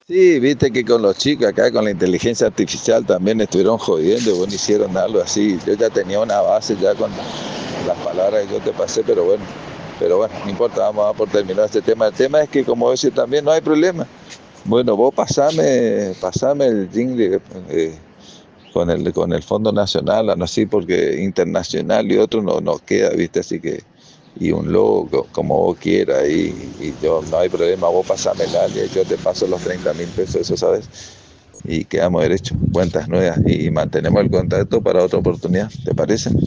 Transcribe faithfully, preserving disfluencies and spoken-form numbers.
Sí, viste que con los chicos acá, con la inteligencia artificial también estuvieron jodiendo, y bueno, hicieron algo así. Yo ya tenía una base ya con las palabras que yo te pasé, pero bueno, pero bueno, no importa, vamos a dar por terminar este tema. El tema es que, como decía también, no hay problema. Bueno, vos pasame, pasame el jingle eh, con el, con el Fondo Nacional, no así, porque internacional y otro no nos queda, viste, así que, y un logo co- como vos quieras, y, y yo no hay problema, vos pasame el área, yo te paso los treinta mil pesos, eso sabes, y quedamos derechos, cuentas nuevas, y mantenemos el contacto para otra oportunidad, ¿te parece?